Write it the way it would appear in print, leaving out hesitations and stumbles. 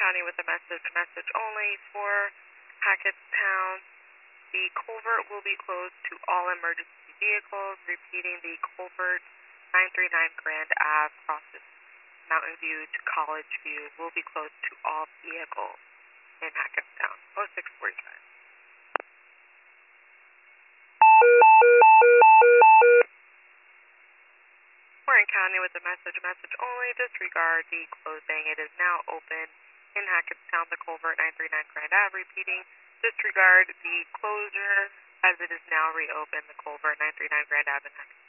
County with a message only for Hackettstown. The culvert will be closed to all emergency vehicles. Repeating, the culvert 939 Grand Ave crosses Mountain View to College View will be closed to all vehicles in Hackettstown. 0645. Warren County with a message only. Disregard the closing. It is now open in Hackettstown, the culvert 939 Grand Ave. Repeating, disregard the closure as it is now reopened, the culvert 939 Grand Ave in Hackettstown.